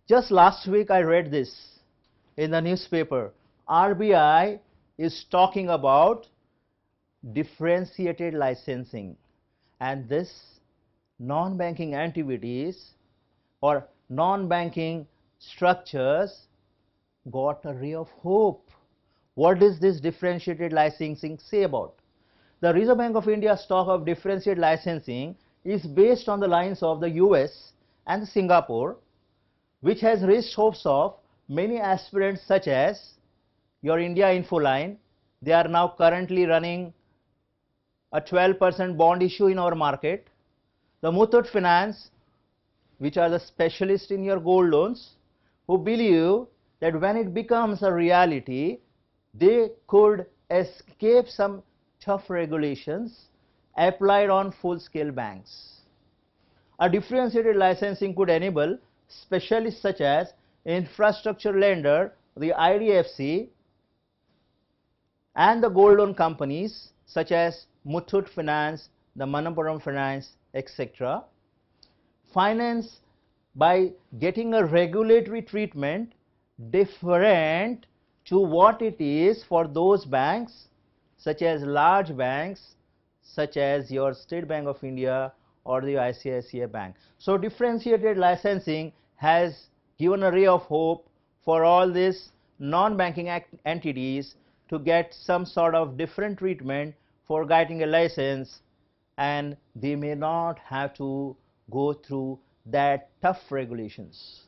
Just last week I read this in the newspaper. RBI is talking about differentiated licensing, and this non-banking activities or non-banking structures got a ray of hope. What does this differentiated licensing say about? The Reserve Bank of India's talk of differentiated licensing is based on the lines of the US and Singapore, which has raised hopes of many aspirants such as your India Infoline. They are now currently running a 12% bond issue in our market. The Muthoot Finance, which are the specialists in your gold loans, who believe that when it becomes a reality, they could escape some tough regulations applied on full-scale banks. A differentiated licensing could enable specialists such as infrastructure lender, the IDFC, and the gold loan companies such as Muthoot Finance, the Manappuram Finance, etc., finance by getting a regulatory treatment different to what it is for those banks such as large banks such as your State Bank of India or the ICICI Bank. So differentiated licensing has given a ray of hope for all these non-banking entities to get some sort of different treatment for getting a license, and they may not have to go through that tough regulations.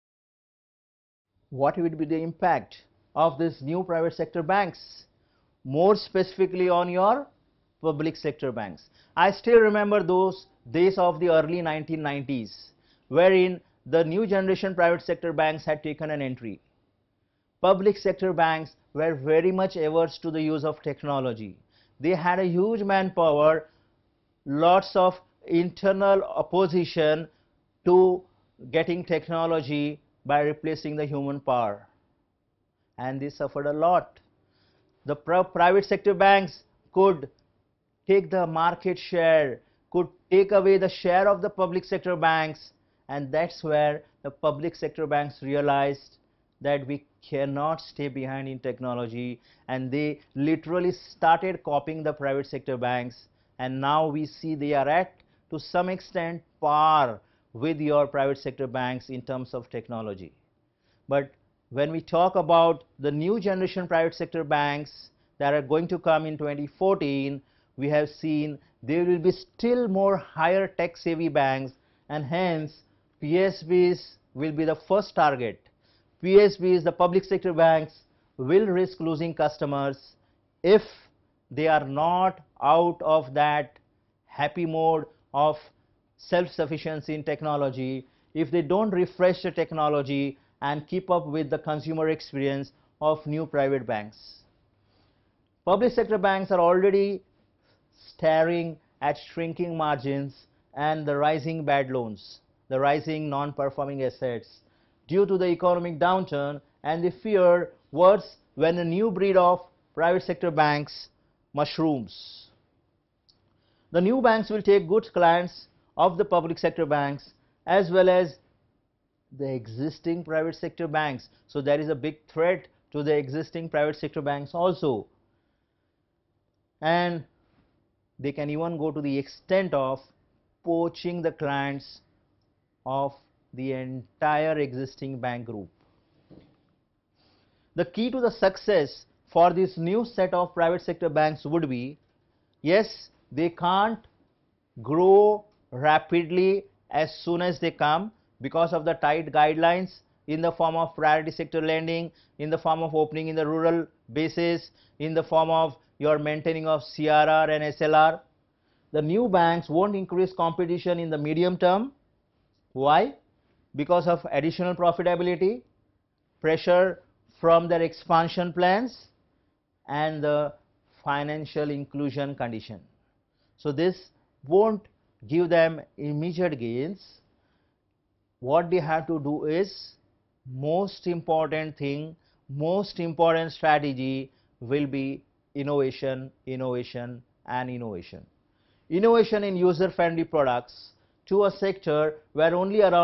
What would be the impact of this new private sector banks, more specifically on your public sector banks? I still remember those days of the early 1990s wherein the new generation private sector banks had taken an entry. Public sector banks were very much averse to the use of technology. They had a huge manpower, lots of internal opposition to getting technology by replacing the human power, and they suffered a lot. The private sector banks could take the market share, could take away the share of the public sector banks, and that's where the public sector banks realized that we cannot stay behind in technology, and they literally started copying the private sector banks, and now we see they are at to some extent par with your private sector banks in terms of technology. But when we talk about the new generation private sector banks that are going to come in 2014, we have seen there will be still more higher tech savvy banks, and hence PSBs will be the first target. PSBs, the public sector banks, will risk losing customers if they are not out of that happy mode of self-sufficiency in technology, if they don't refresh the technology and keep up with the consumer experience of new private banks. Public sector banks are already staring at shrinking margins and the rising bad loans, the rising non-performing assets due to the economic downturn, and they fear worse when a new breed of private sector banks mushrooms. The new banks will take good clients of the public sector banks as well as the existing private sector banks. So there is a big threat to the existing private sector banks also, and they can even go to the extent of poaching the clients of the entire existing bank group. The key to the success for this new set of private sector banks would be, yes, they can't grow rapidly as soon as they come because of the tight guidelines in the form of priority sector lending, in the form of opening in the rural bases, in the form of your maintaining of CRR and SLR. The new banks won't increase competition in the medium term. Why? Because of additional profitability, pressure from their expansion plans, and the financial inclusion condition. So this won't give them immediate gains. What they have to do is, most important thing, most important strategy will be innovation, innovation, and innovation. Innovation in user-friendly products to a sector where only around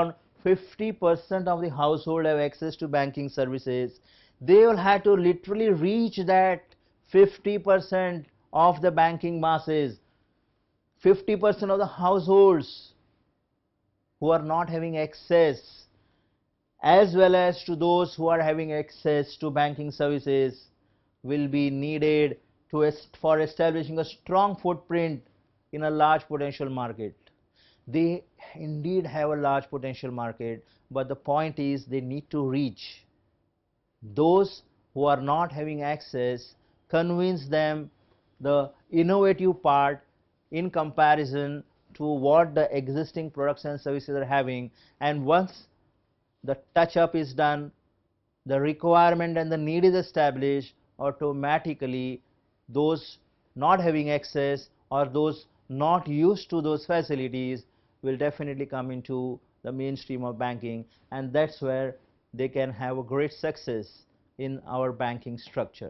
50% of the household have access to banking services. They will have to literally reach that 50% of the banking masses, 50% of the households who are not having access, as well as to those who are having access to banking services, will be needed for establishing a strong footprint in a large potential market. They indeed have a large potential market, but the point is they need to reach those who are not having access, convince them the innovative part in comparison to what the existing products and services are having, and once the touch up is done, the requirement and the need is established, automatically those not having access or those not used to those facilities will definitely come into the mainstream of banking, and that's where they can have a great success in our banking structure.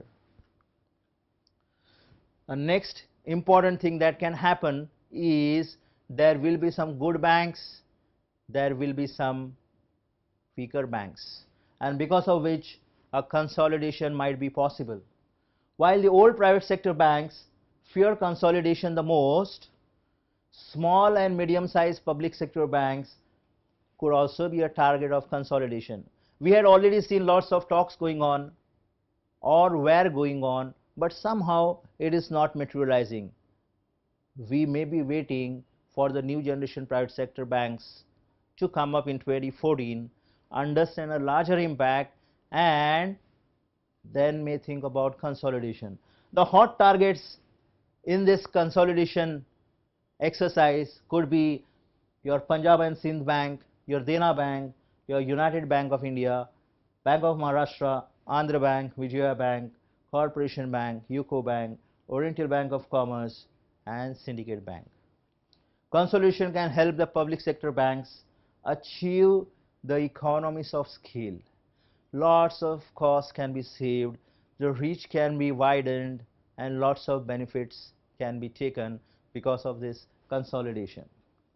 The next important thing that can happen is there will be some good banks, there will be some weaker banks, and because of which a consolidation might be possible. While the old private sector banks fear consolidation the most, small and medium-sized public sector banks could also be a target of consolidation. We had already seen lots of talks going on or were going on, but somehow it is not materializing. We may be waiting for the new generation private sector banks to come up in 2014, understand a larger impact, and then may think about consolidation. The hot targets in this consolidation exercise could be your Punjab and Sindh Bank, your Dena Bank, your United Bank of India, Bank of Maharashtra, Andhra Bank, Vijaya Bank, Corporation Bank, UCO Bank, Oriental Bank of Commerce, and Syndicate Bank. Consolidation can help the public sector banks achieve the economies of scale. Lots of costs can be saved, the reach can be widened, and lots of benefits can be taken because of this consolidation.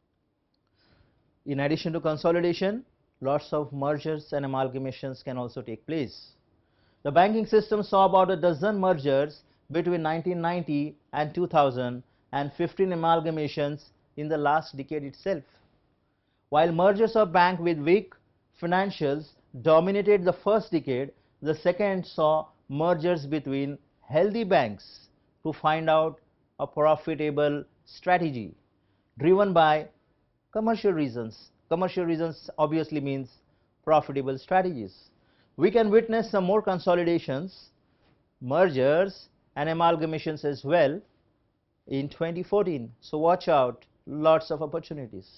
In addition to consolidation, lots of mergers and amalgamations can also take place. The banking system saw about a dozen mergers between 1990 and 2000 and 15 amalgamations in the last decade itself. While mergers of banks with weak financials dominated the first decade, the second saw mergers between healthy banks to find out a profitable strategy driven by commercial reasons. Commercial reasons obviously means profitable strategies. We can witness some more consolidations, mergers and amalgamations as well in 2014. So watch out, lots of opportunities.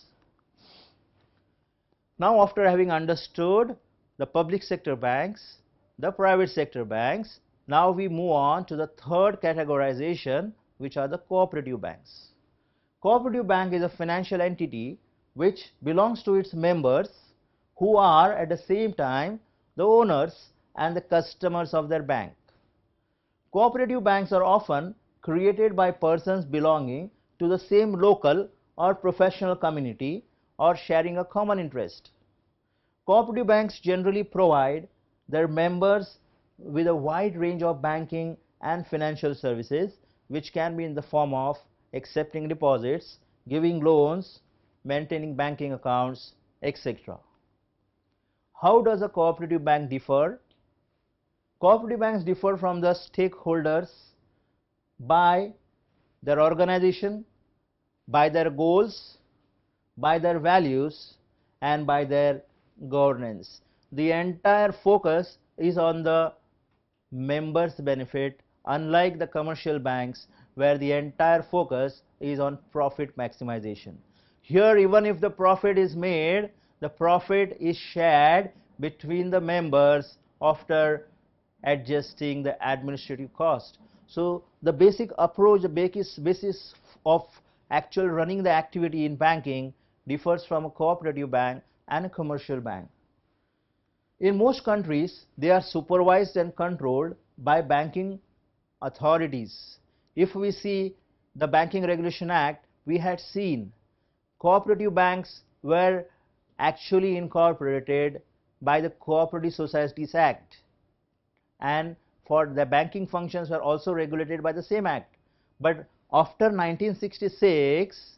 Now, after having understood the public sector banks, the private sector banks, now we move on to the third categorization, which are the cooperative banks. Cooperative bank is a financial entity which belongs to its members who are at the same time the owners and the customers of their bank. Cooperative banks are often created by persons belonging to the same local or professional community or sharing a common interest. Cooperative banks generally provide their members with a wide range of banking and financial services, which can be in the form of accepting deposits, giving loans, maintaining banking accounts, etc. How does a cooperative bank differ? Cooperative banks differ from the stakeholders by their organization, by their goals, by their values, and by their governance. The entire focus is on the members' benefit, unlike the commercial banks where the entire focus is on profit maximization. Here, even if the profit is made, the profit is shared between the members after adjusting the administrative cost. So the basic approach, the basis of actual running the activity in banking differs from a cooperative bank and a commercial bank. In most countries, they are supervised and controlled by banking authorities. If we see the Banking Regulation Act, we had seen cooperative banks were actually incorporated by the Cooperative Societies Act, and for the banking functions were also regulated by the same act. But after 1966,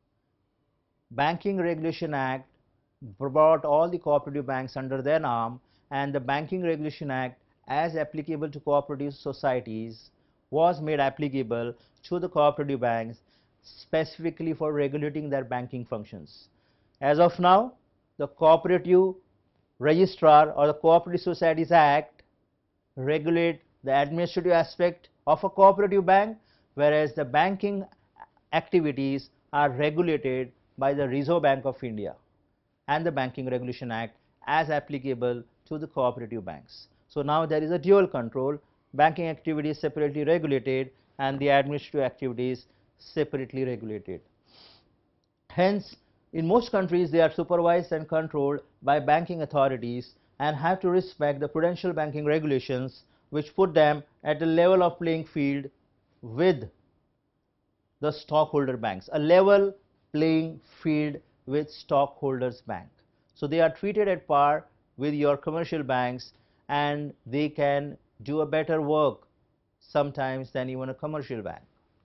Banking Regulation Act brought all the cooperative banks under their arm, and the Banking Regulation Act, as applicable to cooperative societies, was made applicable to the cooperative banks specifically for regulating their banking functions. As of now, the Cooperative Registrar or the Cooperative Societies Act regulate the administrative aspect of a cooperative bank, whereas the banking activities are regulated by the Reserve Bank of India and the Banking Regulation Act as applicable to the cooperative banks. So now there is a dual control, banking activities separately regulated and the administrative activities separately regulated. Hence, in most countries they are supervised and controlled by banking authorities and have to respect the prudential banking regulations, which put them at a level of playing field with the stockholder banks, a level playing field with stockholders bank. So they are treated at par with your commercial banks, and they can do a better work sometimes than even a commercial bank.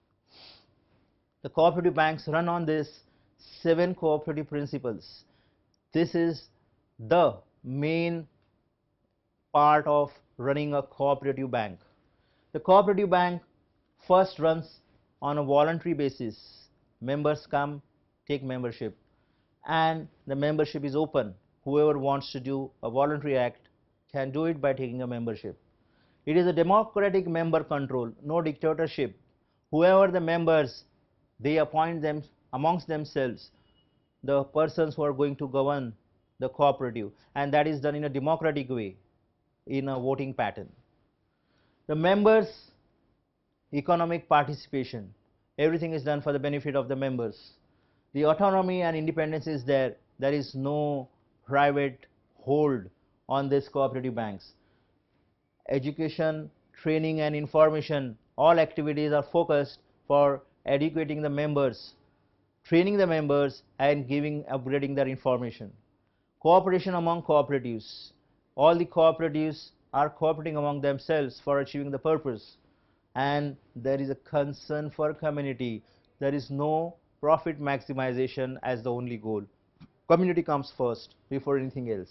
The cooperative banks run on this 7 cooperative principles. This is the main part of running a cooperative bank. The cooperative bank first runs on a voluntary basis. Members come, take membership, and the membership is open. Whoever wants to do a voluntary act can do it by taking a membership. It is a democratic member control, no dictatorship. Whoever the members, they appoint them amongst themselves, the persons who are going to govern the cooperative, and that is done in a democratic way, in a voting pattern. The members' economic participation, everything is done for the benefit of the members. The autonomy and independence is there. There is no private hold on these cooperative banks. Education, training and information, all activities are focused for educating the members, training the members and upgrading their information. Cooperation among cooperatives. All the cooperatives are cooperating among themselves for achieving the purpose, and there is a concern for community. There is no profit maximization as the only goal. Community comes first before anything else.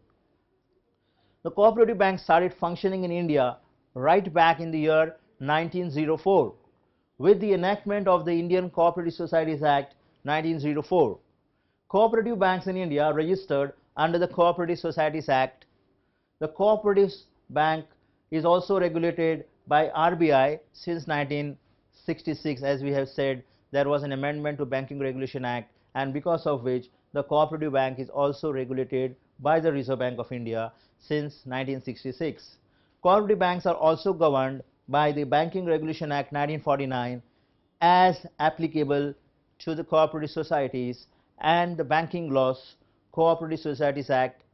The cooperative banks started functioning in India right back in the year 1904 with the enactment of the Indian Cooperative Societies Act 1904. Cooperative banks in India are registered under the Cooperative Societies Act. The cooperative bank is also regulated by RBI since 1966. As we have said, there was an amendment to Banking Regulation Act, and because of which the cooperative bank is also regulated by the Reserve Bank of India since 1966. Cooperative banks are also governed by the Banking Regulation Act 1949 as applicable to the cooperative societies and the banking laws Cooperative Societies Act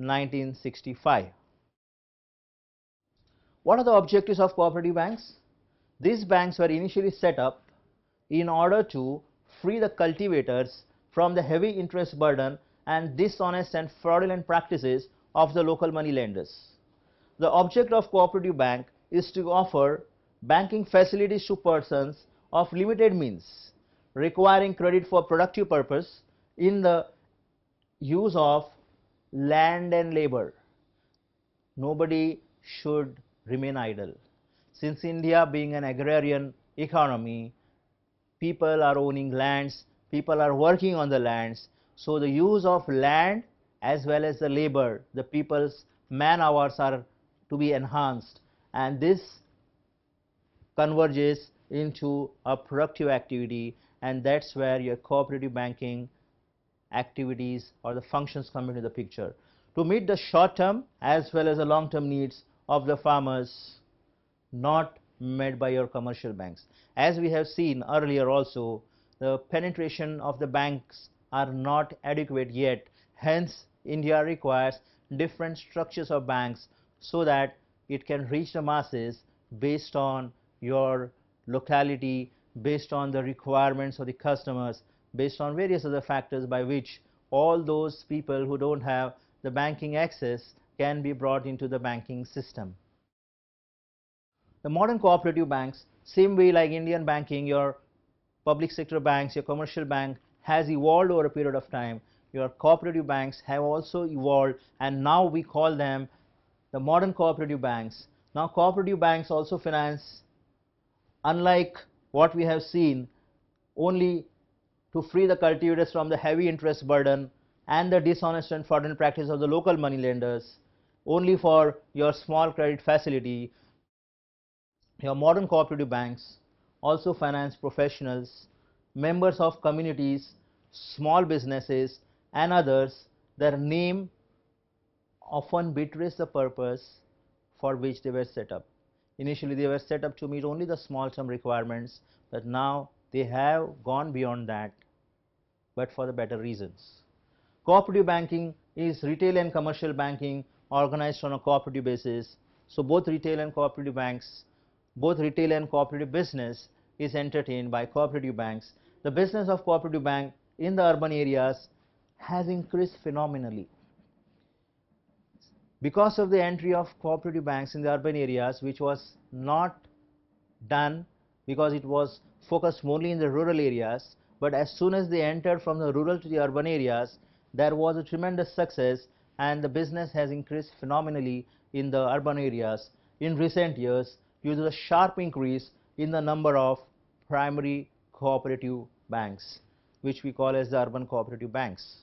1965. What are the objectives of cooperative banks? These banks were initially set up in order to free the cultivators from the heavy interest burden and dishonest and fraudulent practices of the local money lenders. The object of cooperative bank is to offer banking facilities to persons of limited means requiring credit for productive purpose in the use of land and labor. Nobody should remain idle. Since India being an agrarian economy, people are owning lands, people are working on the lands, so the use of land as well as the labor, the people's man hours are to be enhanced, and this converges into a productive activity, and that's where your cooperative banking activities or the functions come into the picture to meet the short-term as well as the long-term needs of the farmers, not met by your commercial banks. As we have seen earlier also, the penetration of the banks are not adequate yet. Hence, India requires different structures of banks so that it can reach the masses based on your locality, based on the requirements of the customers, based on various other factors by which all those people who don't have the banking access can be brought into the banking system. The modern cooperative banks, same way like Indian banking, your public sector banks, your commercial bank has evolved over a period of time. Your cooperative banks have also evolved, and now we call them the modern cooperative banks. Now cooperative banks also finance, unlike what we have seen, only to free the cultivators from the heavy interest burden and the dishonest and fraudulent practice of the local money lenders, only for your small credit facility. Your modern cooperative banks also finance professionals, members of communities, small businesses and others. Their name often betrays the purpose for which they were set up. Initially they were set up to meet only the small term requirements, but now they have gone beyond that, but for the better reasons. Cooperative banking is retail and commercial banking organized on a cooperative basis. So both retail and cooperative banks, both retail and cooperative business is entertained by cooperative banks. The business of cooperative bank in the urban areas has increased phenomenally. Because of the entry of cooperative banks in the urban areas, which was not done because it was focused only in the rural areas, but as soon as they entered from the rural to the urban areas, there was a tremendous success and the business has increased phenomenally in the urban areas in recent years due to the sharp increase in the number of primary cooperative banks, which we call as the urban cooperative banks.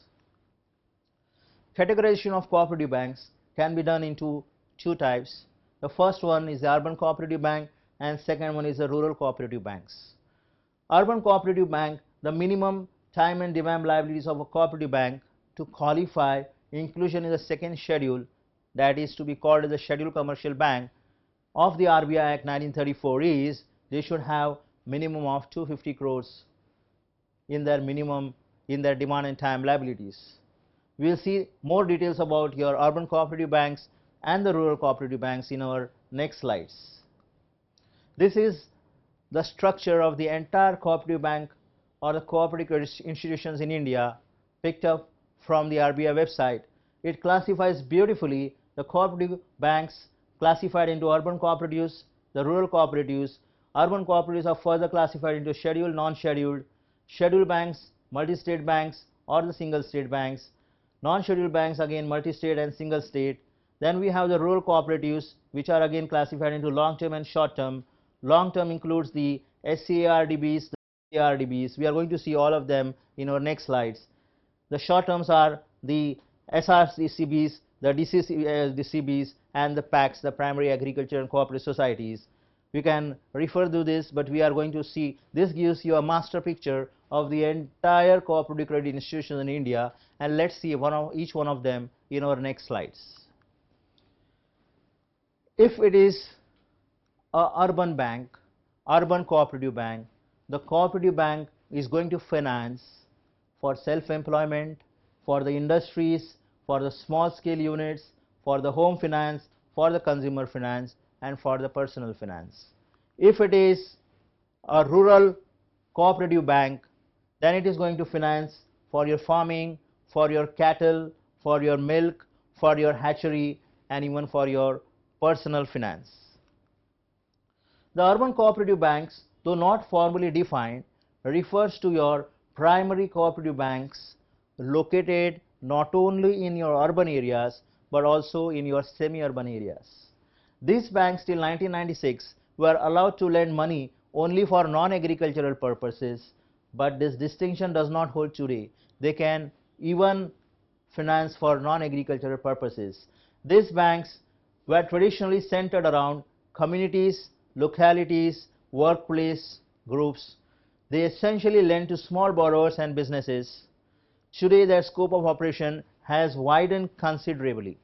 Categorization of cooperative banks can be done into two types. The first one is the urban cooperative bank and second one is the rural cooperative banks. Urban cooperative bank, the minimum time and demand liabilities of a cooperative bank to qualify inclusion in the second schedule, that is to be called as the Scheduled Commercial Bank of the RBI Act 1934, is they should have minimum of 250 crores in their demand and time liabilities. We will see more details about your urban cooperative banks and the rural cooperative banks in our next slides. This is the structure of the entire cooperative bank or the cooperative credit institutions in India, picked up from the RBI website. It classifies beautifully the cooperative banks classified into urban cooperatives, the rural cooperatives. Urban cooperatives are further classified into scheduled, non-scheduled, scheduled banks, multi-state banks or the single state banks, non-scheduled banks again multi-state and single state. Then we have the rural cooperatives, which are again classified into long-term and short-term. Long-term includes the SCARDBs, the ARDBs. We are going to see all of them in our next slides. The short terms are the SRCBs, the DCCBs and the PACs, the Primary Agriculture and Cooperative Societies. We can refer to this, but we are going to see, this gives you a master picture of the entire cooperative credit institutions in India, and let's see each one of them in our next slides. If it is a urban bank, urban cooperative bank, the cooperative bank is going to finance for self-employment, for the industries, for the small scale units, for the home finance, for the consumer finance and for the personal finance. If it is a rural cooperative bank, then it is going to finance for your farming, for your cattle, for your milk, for your hatchery and even for your personal finance. The urban cooperative banks, though not formally defined, refers to your primary cooperative banks located not only in your urban areas but also in your semi-urban areas. These banks till 1996 were allowed to lend money only for non-agricultural purposes, but this distinction does not hold today. They can even finance for non-agricultural purposes. These banks were traditionally centered around communities, localities, workplace groups. They essentially lend to small borrowers and businesses. Today their scope of operation has widened considerably.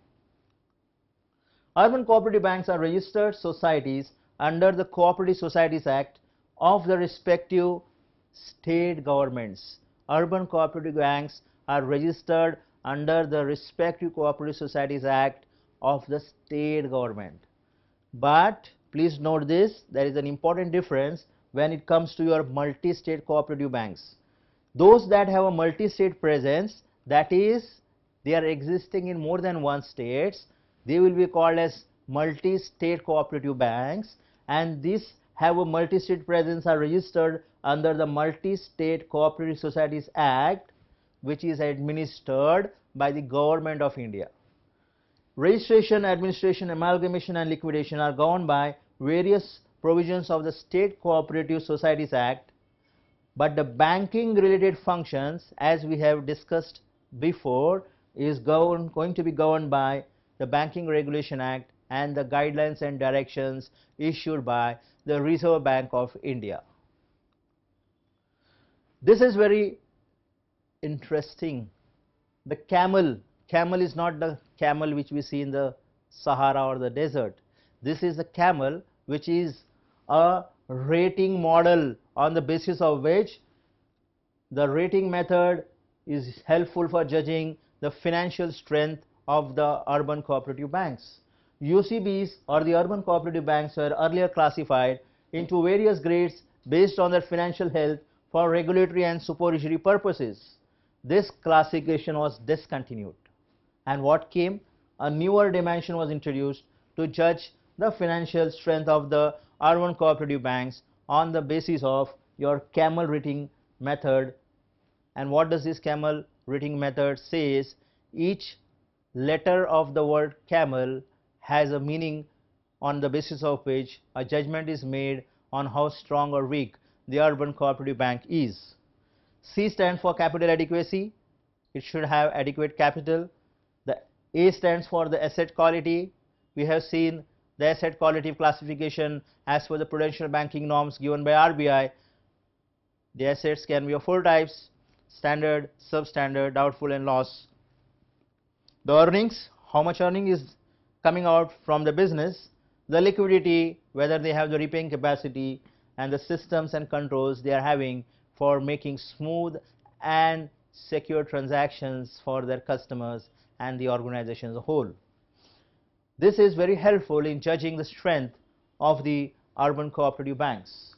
Urban cooperative banks are registered societies under the Cooperative Societies Act of the respective state governments. Urban cooperative banks are registered under the respective Cooperative Societies Act of the state government. But please note this, there is an important difference when it comes to your multi-state cooperative banks. Those that have a multi-state presence, that is, they are existing in more than one states, they will be called as multi-state cooperative banks, and these have a multi-state presence, are registered under the Multi-State Cooperative Societies Act, which is administered by the Government of India. Registration, administration, amalgamation and liquidation are governed by various provisions of the State Cooperative Societies Act, but the banking related functions, as we have discussed before, is going to be governed by the Banking Regulation Act and the guidelines and directions issued by the Reserve Bank of India. This is very interesting. The camel is not the camel which we see in the Sahara or the desert. This is a camel which is a rating model on the basis of which the rating method is helpful for judging the financial strength of the urban cooperative banks. UCBs or the urban cooperative banks were earlier classified into various grades based on their financial health for regulatory and supervisory purposes. This classification was discontinued, and what came? A newer dimension was introduced to judge the financial strength of the urban cooperative banks on the basis of your camel rating method. And what does this camel rating method says? Each letter of the word camel has a meaning on the basis of which a judgment is made on how strong or weak the urban cooperative bank is. C stands for capital adequacy. It should have adequate capital. The A stands for the asset quality. We have seen the asset quality classification as per the prudential banking norms given by RBI. The assets can be of four types: standard, substandard, doubtful and loss. The earnings, how much earning is coming out from the business, the liquidity, whether they have the repaying capacity, and the systems and controls they are having for making smooth and secure transactions for their customers and the organization as a whole. This is very helpful in judging the strength of the urban cooperative banks.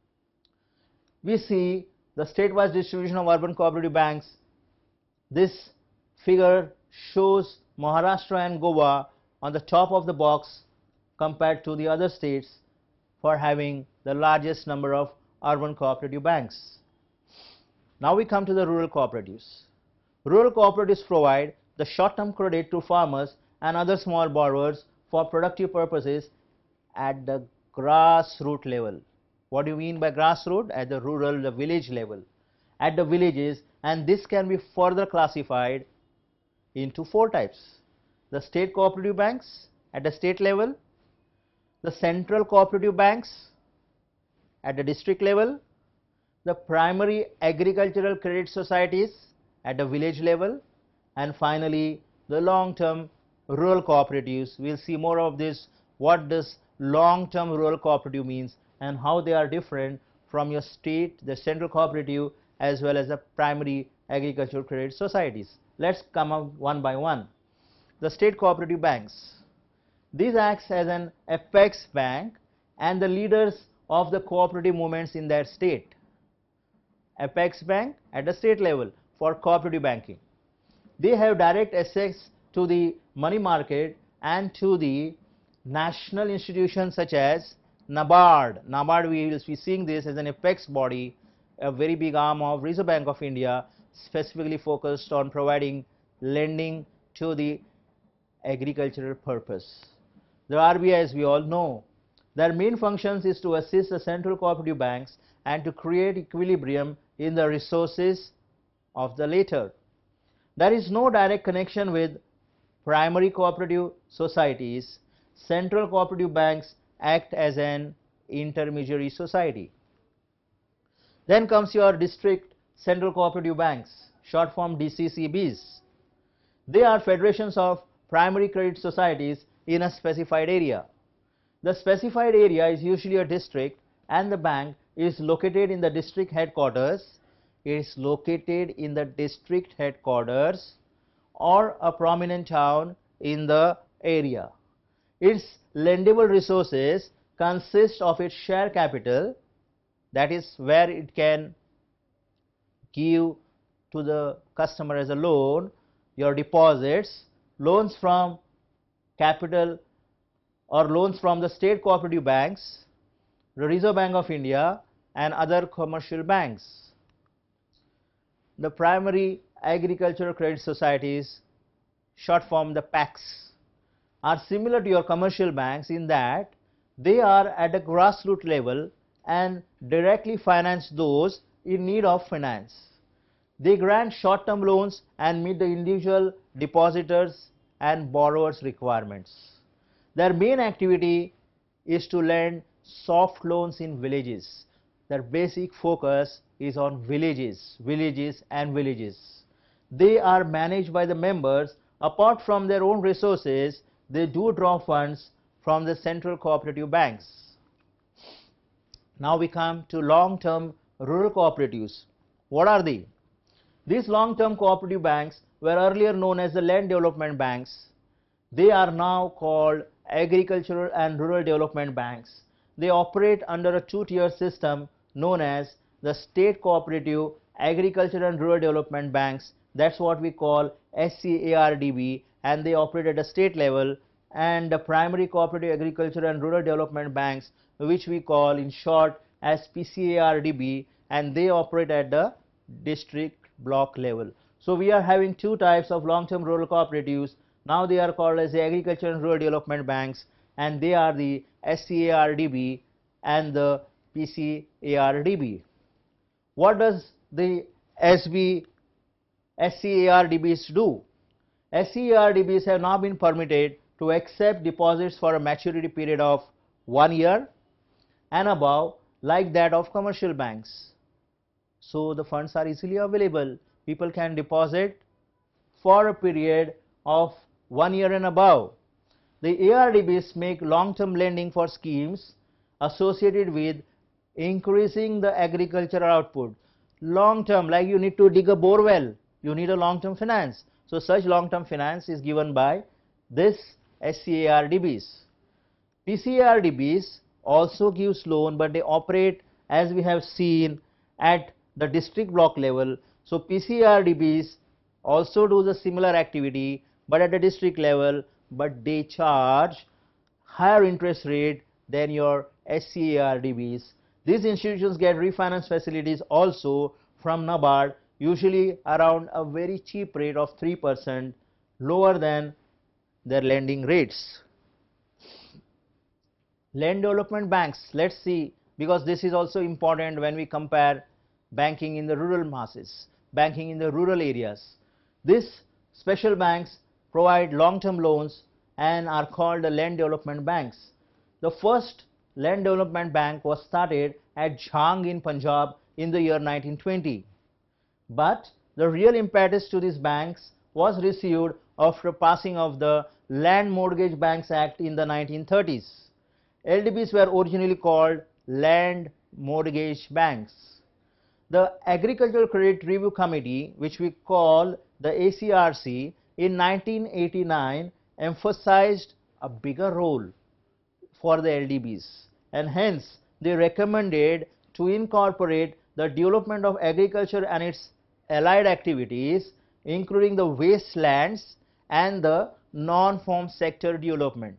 We see the state-wise distribution of urban cooperative banks. This figure shows Maharashtra and Goa on the top of the box compared to the other states for having the largest number of urban cooperative banks. Now we come to the rural cooperatives. Rural cooperatives provide the short-term credit to farmers and other small borrowers for productive purposes at the grassroots level. What do you mean by grassroots? At the rural, the village level, at the villages, and this can be further classified into four types: the state cooperative banks at the state level, the central cooperative banks at the district level, the primary agricultural credit societies at the village level, and finally the long-term rural cooperatives. We will see more of this, what does long-term rural cooperative means and how they are different from your state, the central cooperative, as well as the primary agricultural credit societies. Let's come up one by one. The state cooperative banks. These acts as an apex bank and the leaders of the cooperative movements in their state. Apex bank at the state level for cooperative banking. They have direct access to the money market and to the national institutions such as NABARD. NABARD, we will be seeing this as an apex body, a very big arm of Reserve Bank of India, specifically focused on providing lending to the agricultural purpose. The RBI, as we all know, their main functions is to assist the central cooperative banks and to create equilibrium in the resources of the latter. There is no direct connection with primary cooperative societies. Central cooperative banks act as an intermediary society. Then comes your district central cooperative banks, short form DCCBs. They are federations of primary credit societies in a specified area. The specified area is usually a district and the bank is located in the district headquarters. It is located in the district headquarters or a prominent town in the area. Its lendable resources consist of its share capital, that is where it can give to the customer as a loan your deposits, loans from capital or loans from the state cooperative banks, the Reserve Bank of India and other commercial banks. The primary agricultural credit societies, short form the PACs, are similar to your commercial banks in that they are at a grassroots level and directly finance those in need of finance. They grant short-term loans and meet the individual depositors and borrowers' requirements. Their main activity is to lend soft loans in villages. Their basic focus is on villages. They are managed by the members. Apart from their own resources, they do draw funds from the central cooperative banks. Now we come to long-term rural cooperatives. What are they? These long-term cooperative banks were earlier known as the land development banks. They are now called agricultural and rural development banks. They operate under a two-tier system known as the state cooperative agricultural and rural development banks. That's what we call SCARDB, and they operate at a state level, and the primary cooperative agricultural and rural development banks, which we call in short as PCARDB, and they operate at the district block level. So we are having two types of long-term rural cooperatives. Now they are called as the agricultural and rural development banks, and they are the SCARDB and the PCARDB. What does the SCARDBs do? SCARDBs have now been permitted to accept deposits for a maturity period of 1 year and above, like that of commercial banks. So the funds are easily available. People can deposit for a period of 1 year and above. The ARDBs make long-term lending for schemes associated with increasing the agricultural output. Long-term, like you need to dig a bore well, you need a long-term finance. So such long-term finance is given by this SCARDBs. PCARDBs also gives loan, but they operate, as we have seen, at the district block level. So PCARDBs also do the similar activity, but at the district level, but they charge higher interest rate than your SCARDBs. These institutions get refinance facilities also from NABARD, usually around a very cheap rate of 3%, lower than their lending rates. Land development banks, let's see, because this is also important when we compare banking in the rural masses, banking in the rural areas. These special banks provide long-term loans and are called the land development banks. The first land development bank was started at Jhang in Punjab in the year 1920. But the real impetus to these banks was received after passing of the Land Mortgage Banks Act in the 1930s. LDBs were originally called Land Mortgage Banks. The Agricultural Credit Review Committee, which we call the ACRC, in 1989 emphasized a bigger role for the LDBs, and hence they recommended to incorporate the development of agriculture and its allied activities, including the wastelands and the non-farm sector development.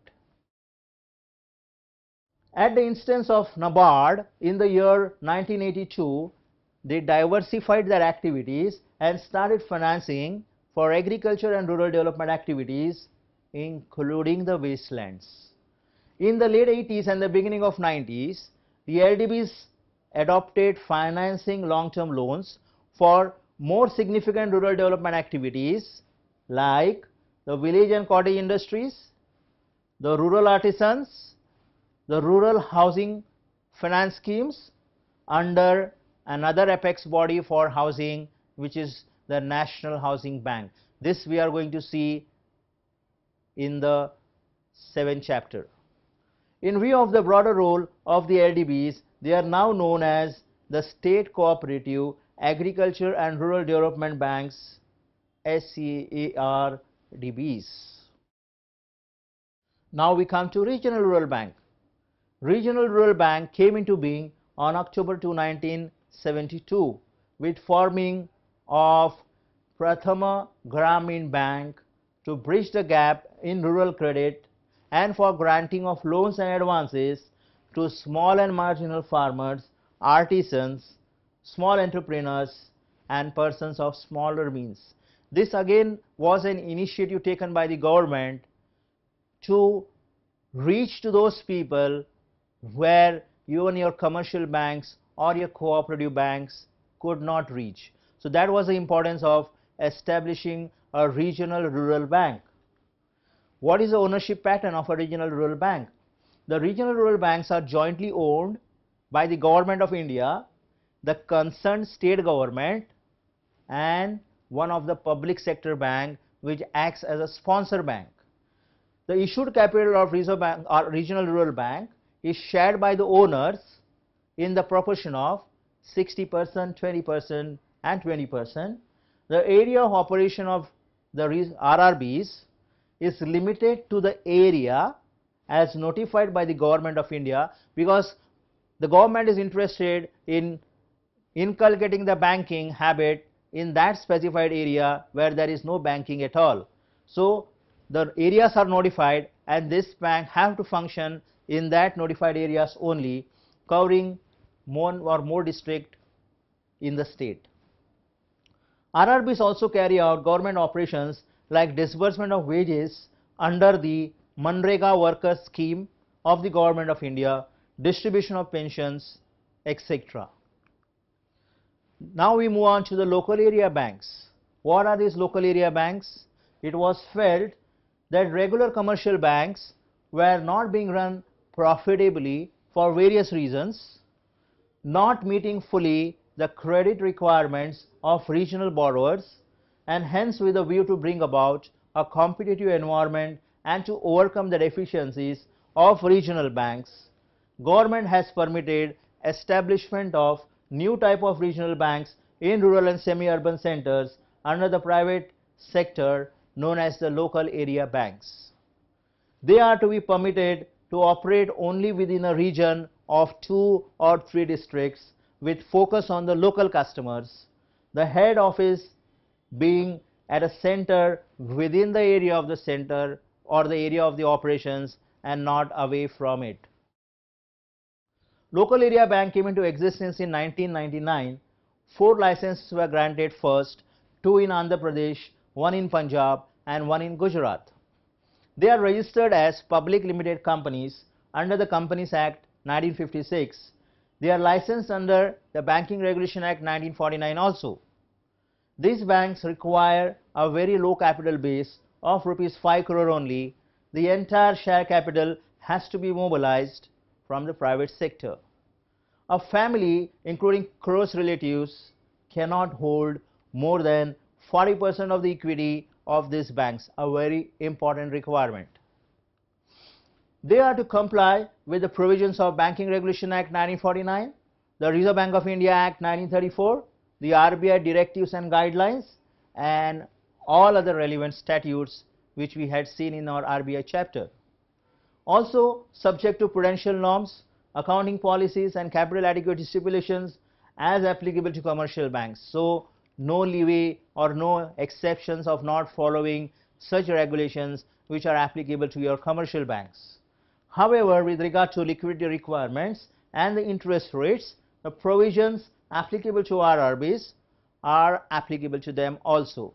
At the instance of NABARD in the year 1982, they diversified their activities and started financing for agriculture and rural development activities, including the wastelands. In the late 80s and the beginning of 90s, the LDBs adopted financing long-term loans for more significant rural development activities like the village and cottage industries, the rural artisans, the rural housing finance schemes under another apex body for housing, which is the National Housing Bank. This we are going to see in the 7th chapter. In view of the broader role of the LDBs, they are now known as the State Cooperative Agriculture and Rural Development Banks, SCARDBs. Now we come to Regional Rural Bank. Regional Rural Bank came into being on October 2, 1972 with forming of Prathama Gramin Bank to bridge the gap in rural credit and for granting of loans and advances to small and marginal farmers, artisans, small entrepreneurs and persons of smaller means. This again was an initiative taken by the government to reach to those people where even your commercial banks or your cooperative banks could not reach. So that was the importance of establishing a regional rural bank. What is the ownership pattern of a regional rural bank? The regional rural banks are jointly owned by the Government of India, the concerned state government and one of the public sector bank which acts as a sponsor bank. The issued capital of Reserve Bank or regional rural bank is shared by the owners in the proportion of 60%, 20% and 20%. The area of operation of the RRBs is limited to the area as notified by the Government of India, because the government is interested in inculcating the banking habit in that specified area where there is no banking at all. So the areas are notified and this bank have to function in that notified areas only, covering one or more district in the state. RRBs also carry out government operations like disbursement of wages under the Manrega workers scheme of the Government of India, distribution of pensions, etc. Now we move on to the local area banks. What are these local area banks? It was felt that regular commercial banks were not being run profitably for various reasons, not meeting fully the credit requirements of regional borrowers, and hence with a view to bring about a competitive environment and to overcome the deficiencies of regional banks, government has permitted establishment of new type of regional banks in rural and semi-urban centers under the private sector known as the local area banks. They are to be permitted to operate only within a region of 2 or 3 districts with focus on the local customers, the head office being at a center within the area of the center or the area of the operations and not away from it. Local area bank came into existence in 1999. 4 licenses were granted first, 2 in Andhra Pradesh, 1 in Punjab and 1 in Gujarat. They are registered as public limited companies under the Companies Act 1956. They are licensed under the Banking Regulation Act 1949 also. These banks require a very low capital base of rupees 5 crore only. The entire share capital has to be mobilized from the private sector. A family including close relatives cannot hold more than 40% of the equity of these banks, a very important requirement. They are to comply with the provisions of Banking Regulation Act 1949, the Reserve Bank of India Act 1934, the RBI directives and guidelines and all other relevant statutes which we had seen in our RBI chapter. Also subject to prudential norms, accounting policies and capital adequacy stipulations as applicable to commercial banks. So no leeway or no exceptions of not following such regulations which are applicable to your commercial banks. However, with regard to liquidity requirements and the interest rates, the provisions applicable to RRBs are applicable to them also.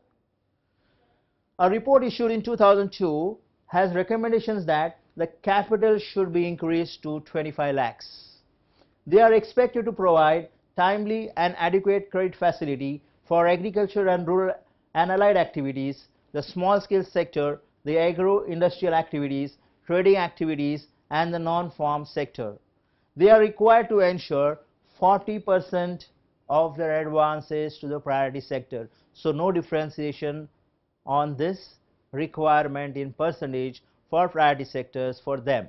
A report issued in 2002 has recommendations that the capital should be increased to 25 lakhs. They are expected to provide timely and adequate credit facility for agriculture and rural and allied activities, the small scale sector, the agro-industrial activities, trading activities and the non-farm sector. They are required to ensure 40% of their advances to the priority sector. So no differentiation on this requirement in percentage for priority sectors for them.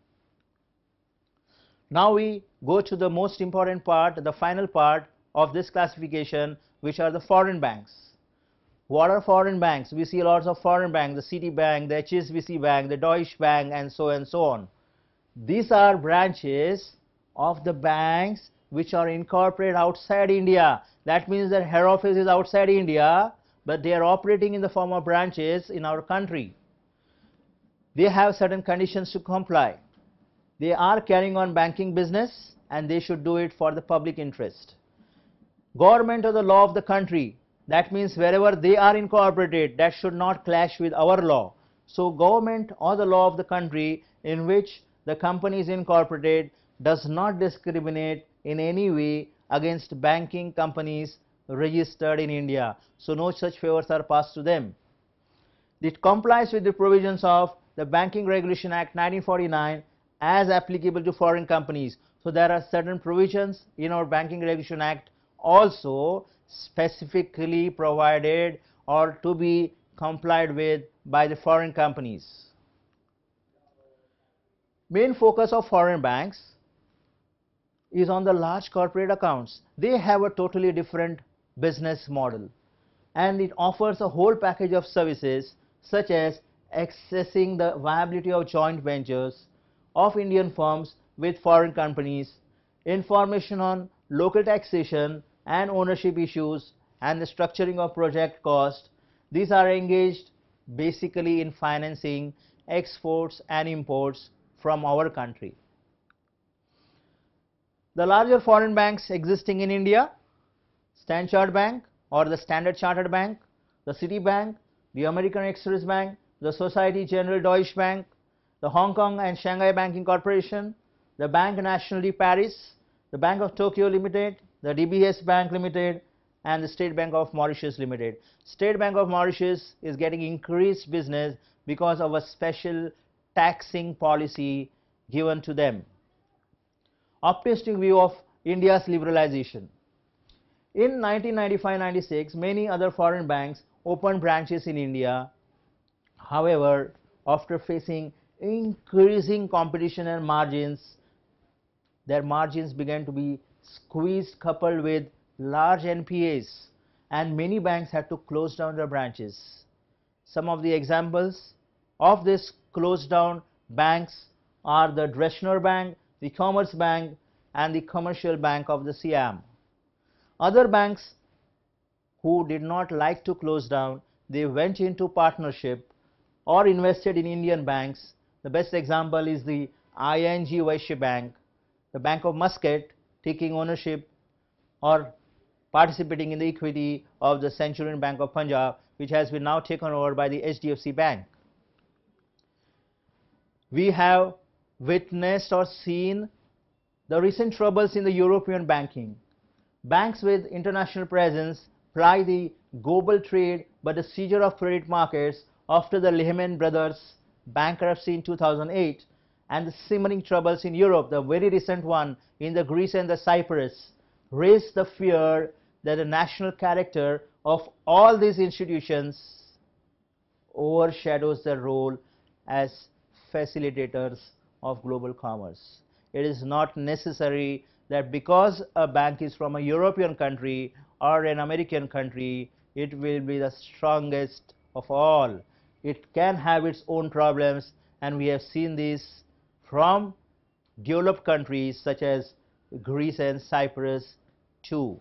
Now we go to the most important part, the final part of this classification, which are the foreign banks. What are foreign banks? We see lots of foreign banks, the Citibank, the HSBC Bank, the Deutsche Bank and so on. These are branches of the banks which are incorporated outside India. That means that head office is outside India, but they are operating in the form of branches in our country. They have certain conditions to comply. They are carrying on banking business and they should do it for the public interest. Government or the law of the country, that means wherever they are incorporated, that should not clash with our law. So government or the law of the country in which the company is incorporated does not discriminate in any way against banking companies registered in India. So no such favors are passed to them. It complies with the provisions of the Banking Regulation Act 1949 as applicable to foreign companies. So there are certain provisions in our Banking Regulation Act also specifically provided or to be complied with by the foreign companies. Main focus of foreign banks is on the large corporate accounts. They have a totally different business model and it offers a whole package of services such as accessing the viability of joint ventures of Indian firms with foreign companies, information on local taxation and ownership issues, and the structuring of project cost. These are engaged basically in financing exports and imports from our country. The larger foreign banks existing in India, Standard Chartered Bank or the Standard Chartered Bank, the Citibank, the American Express Bank, the Societe Generale Deutsche Bank, the Hong Kong and Shanghai Banking Corporation, the Banque Nationale de Paris, the Bank of Tokyo Limited, the DBS Bank Limited, and the State Bank of Mauritius Limited. State Bank of Mauritius is getting increased business because of a special taxing policy given to them. Optimistic view of India's liberalization. In 1995-96, many other foreign banks opened branches in India. However, after facing increasing competition and margins, their margins began to be squeezed, coupled with large NPAs, and many banks had to close down their branches. Some of the examples of this closed down banks are the Dresdner Bank, the Commerce Bank, and the Commercial Bank of the Siam. Other banks who did not like to close down, they went into partnership or invested in Indian banks. The best example is the ING Vysya Bank, the Bank of Muscat taking ownership or participating in the equity of the Centurion Bank of Punjab, which has been now taken over by the HDFC Bank. We have witnessed or seen the recent troubles in the European banking. Banks with international presence ply the global trade, but the seizure of credit markets after the Lehman Brothers bankruptcy in 2008 and the simmering troubles in Europe, the very recent one in the Greece and the Cyprus, raised the fear that the national character of all these institutions overshadows their role as facilitators of global commerce. It is not necessary that because a bank is from a European country or an American country, it will be the strongest of all. It can have its own problems, and we have seen this from developed countries such as Greece and Cyprus too.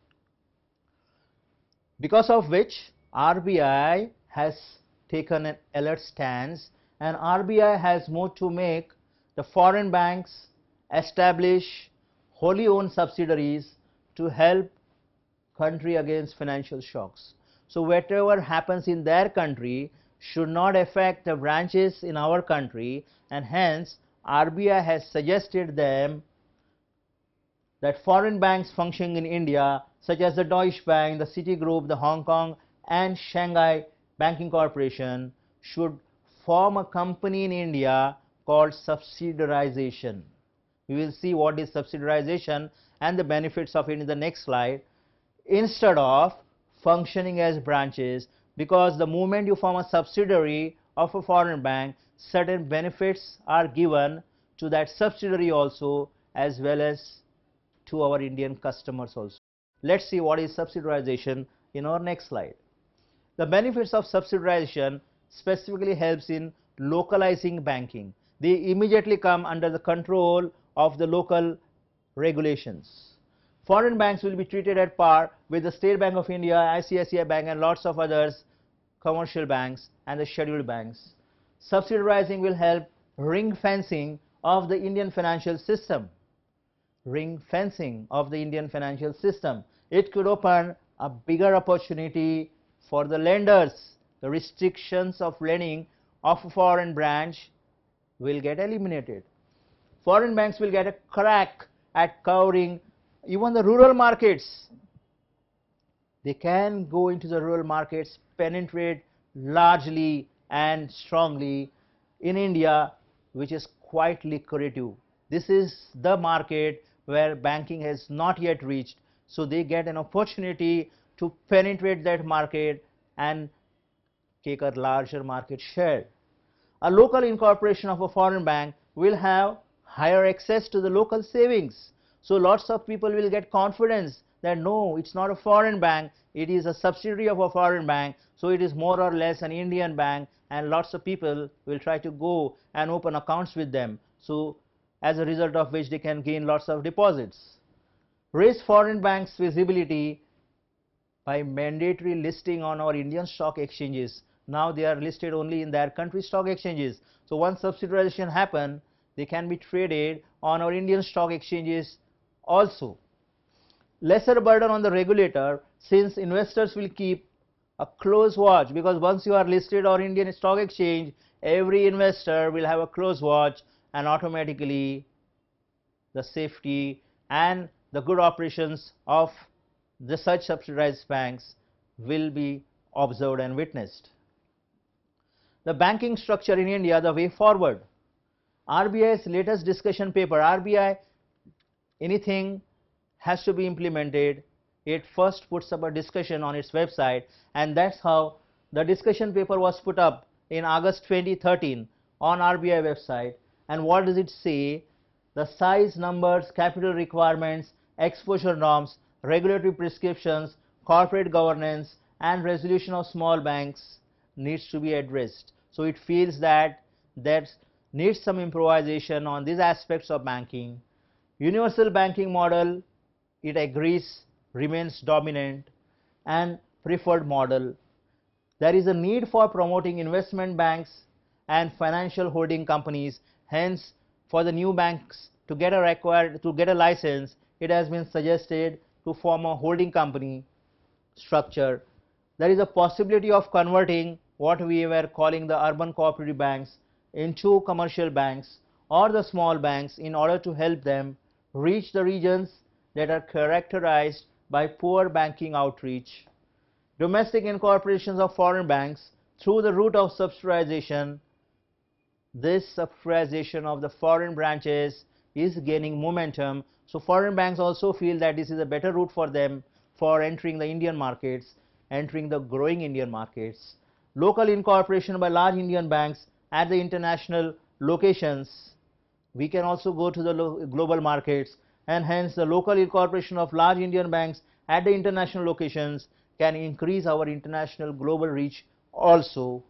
Because of which RBI has taken an alert stance, and RBI has moved to make the foreign banks establish wholly owned subsidiaries to help country against financial shocks. So whatever happens in their country should not affect the branches in our country, and hence RBI has suggested them that foreign banks functioning in India such as the Deutsche Bank, the Citigroup, the Hong Kong and Shanghai Banking Corporation should form a company in India called subsidiarization. We will see what is subsidiarization and the benefits of it in the next slide, instead of functioning as branches, because the moment you form a subsidiary of a foreign bank, certain benefits are given to that subsidiary also, as well as to our Indian customers also. Let's see what is subsidiarization in our next slide. The benefits of subsidiarization specifically helps in localizing banking. They immediately come under the control of the local regulations. Foreign banks will be treated at par with the State Bank of India, ICICI Bank and lots of others commercial banks and the scheduled banks. Subsidiarizing will help ring fencing of the Indian financial system. Ring fencing of the Indian financial system. It could open a bigger opportunity for the lenders. The restrictions of lending of a foreign branch will get eliminated. Foreign banks will get a crack at covering even the rural markets. They can go into the rural markets, penetrate largely and strongly in India, which is quite lucrative. This is the market where banking has not yet reached, so they get an opportunity to penetrate that market and take a larger market share. A local incorporation of a foreign bank will have higher access to the local savings. So lots of people will get confidence that no, it's not a foreign bank, it is a subsidiary of a foreign bank, so it is more or less an Indian bank, and lots of people will try to go and open accounts with them. So as a result of which they can gain lots of deposits. Raise foreign banks' visibility by mandatory listing on our Indian stock exchanges. Now they are listed only in their country stock exchanges. So once subsidiarization happen, they can be traded on our Indian stock exchanges also. Lesser burden on the regulator, since investors will keep a close watch, because once you are listed on Indian stock exchange, every investor will have a close watch, and automatically the safety and the good operations of the such subsidized banks will be observed and witnessed. The banking structure in India, the way forward. RBI's latest discussion paper, RBI, anything has to be implemented, it first puts up a discussion on its website, and that's how the discussion paper was put up in August 2013 on RBI website. And what does it say? The size, numbers, capital requirements, exposure norms, regulatory prescriptions, corporate governance and resolution of small banks needs to be addressed. So it feels that there needs some improvisation on these aspects of banking. Universal banking model, it agrees, remains dominant and preferred model. There is a need for promoting investment banks and financial holding companies. Hence, for the new banks to get a license, it has been suggested to form a holding company structure. There is a possibility of converting what we were calling the urban cooperative banks into commercial banks or the small banks in order to help them reach the regions that are characterized by poor banking outreach. Domestic incorporations of foreign banks through the route of subsidiarization. This subsidiarization of the foreign branches is gaining momentum. So foreign banks also feel that this is a better route for them for entering the Indian markets, entering the growing Indian markets. Local incorporation by large Indian banks at the international locations. We can also go to the global markets, and hence the local incorporation of large Indian banks at the international locations can increase our international global reach also.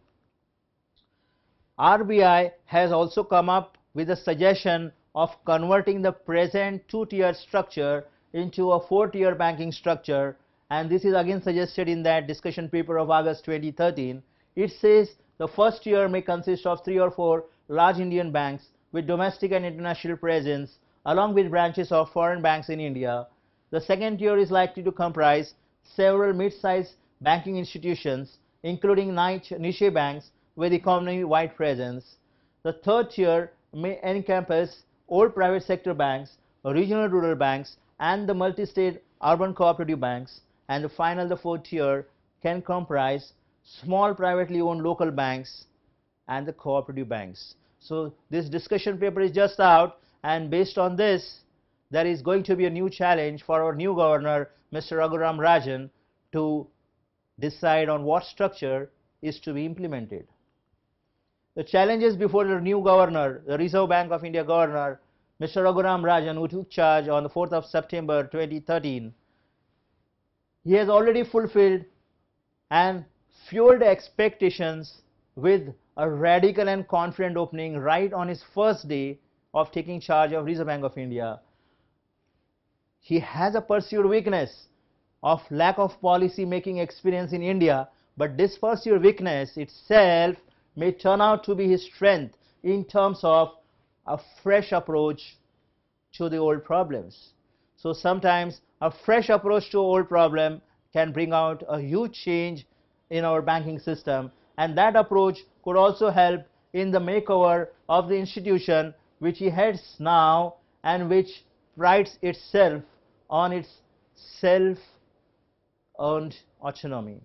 RBI has also come up with a suggestion of converting the present two-tier structure into a four-tier banking structure, and this is again suggested in that discussion paper of August 2013. It says the first tier may consist of 3 or 4 large Indian banks with domestic and international presence along with branches of foreign banks in India. The second tier is likely to comprise several mid-sized banking institutions including niche banks with economy-wide presence. The third tier may encompass old private sector banks, regional rural banks and the multi-state urban cooperative banks, and the fourth tier can comprise small privately owned local banks and the cooperative banks. So this discussion paper is just out, and based on this there is going to be a new challenge for our new governor, Mr. Raghuram Rajan, to decide on what structure is to be implemented. The challenges before the new governor, the Reserve Bank of India governor, Mr. Raghuram Rajan, who took charge on the 4th of September 2013, he has already fulfilled and fueled expectations with a radical and confident opening right on his first day of taking charge of Reserve Bank of India. he has a perceived weakness of lack of policy making experience in India, but this perceived weakness itself may turn out to be his strength in terms of a fresh approach to the old problems. So sometimes a fresh approach to old problem can bring out a huge change in our banking system, and that approach could also help in the makeover of the institution which he heads now and which prides itself on its self-earned autonomy.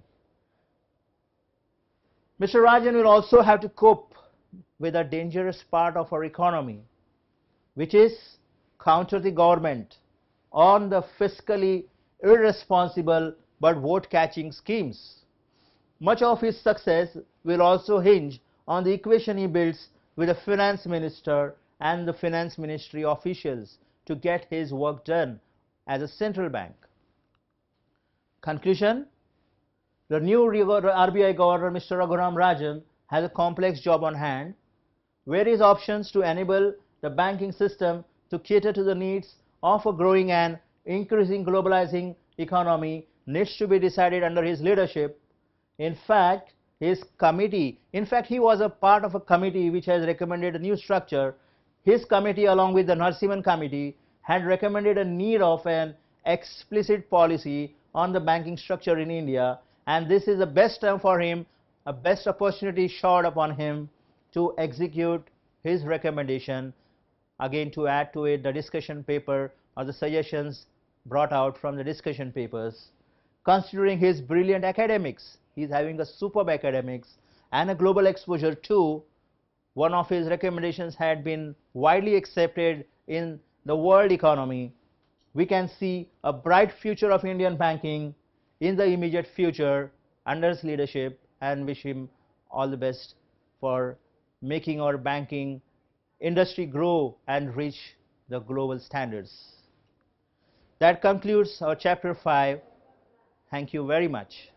Mr. Rajan will also have to cope with a dangerous part of our economy, which is counter the government on the fiscally irresponsible but vote-catching schemes. Much of his success will also hinge on the equation he builds with the finance minister and the finance ministry officials to get his work done as a central bank. Conclusion: the new RBI Governor, Mr. Raghuram Rajan, has a complex job on hand. Various options to enable the banking system to cater to the needs of a growing and increasing globalizing economy needs to be decided under his leadership. In fact, he was a part of a committee which has recommended a new structure. His committee, along with the Narasimhan committee, had recommended a need of an explicit policy on the banking structure in India, and this is the best time for him, a best opportunity showered upon him to execute his recommendation, again to add to it the discussion paper or the suggestions brought out from the discussion papers. Considering his brilliant academics, he is having a superb academics and a global exposure too. One of his recommendations had been widely accepted in the world economy. We can see a bright future of Indian banking in the immediate future under his leadership, and wish him all the best for making our banking industry grow and reach the global standards. That concludes our chapter 5. Thank you very much.